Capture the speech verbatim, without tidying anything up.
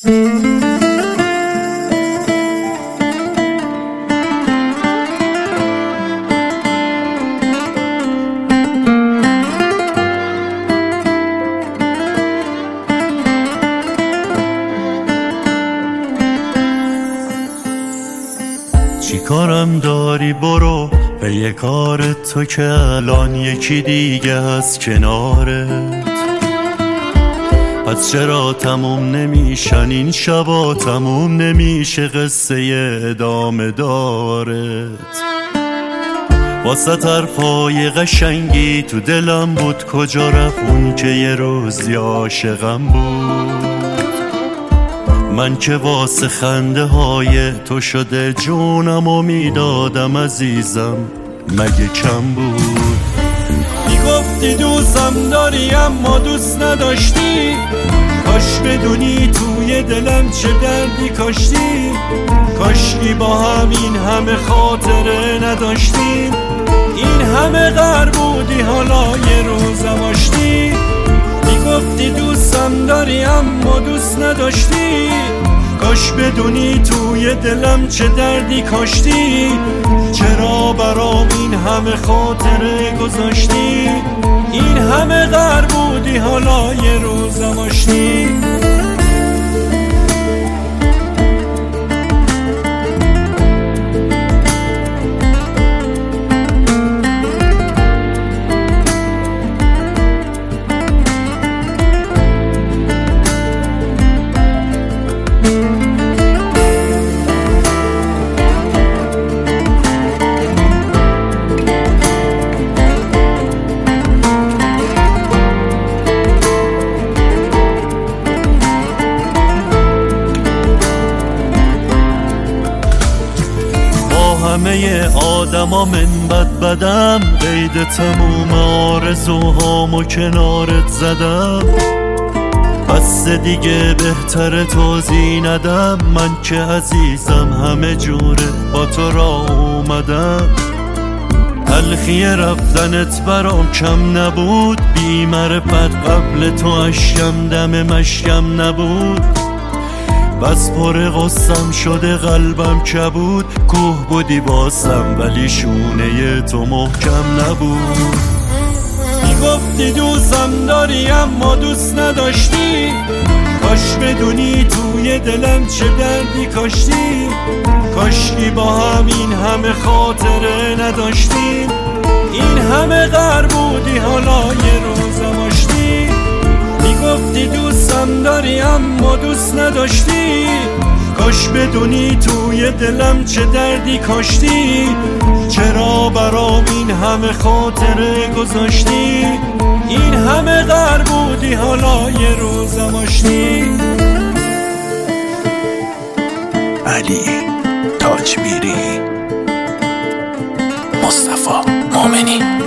چی کارم داری برو به یه کارت تو که الان یکی دیگه هست کنارت. پس چرا تموم نمیشن این شبا، تموم نمیشه قصه ادامه دارت. واسه طرفای قشنگی تو دلم بود، کجا رفت اون که یه روزی عاشقم بود. من که واسه خنده های تو شده جونم و میدادم عزیزم، مگه کم بود؟ میگفتی دوستم داری اما دوست نداشتی، کاش بدونی توی دلم چه دردی کاشتی. کاشکی با هم این همه خاطره نداشتیم، این همه غر بودی حالا یه روزم آشتی. میگفتی دوستم داری اما دوست نداشتی، کاش بدونی توی دلم چه دردی کاشتی. چرا برام این همه خاطره گذاشتی، این همه غر بودی حالا یه روزم آشتی. همه آدما من بد بدم، قید تموم آرزوهامو کنارت زدم. بس دیگه بهتره توضیح ندم، من که عزیزم همه جوره با تو را اومدم. تلخی رفتنت برام کم نبود، بی معرفت قبل تو اشکم دم مشکم نبود. بس پر غصم شده قلبم کبود، کوه بودی واسم ولی شونه تو محکم نبود. میگفتی دوستم داری اما دوست نداشتی، کاش بدونی توی دلم چه دردی کاشتی. کاشکی با هم این همه خاطره نداشتیم، این همه غر بودی حالا یه روزم آشتی. میگفتی دوستم داری اما دوست نداشتی، کاش بدونی توی دلم چه دردی کاشتی. چرا برام این همه خاطره گذاشتی، این همه غر بودی حالا یه روزم آشتی. علی تاجمیری، مصطفی مومنی.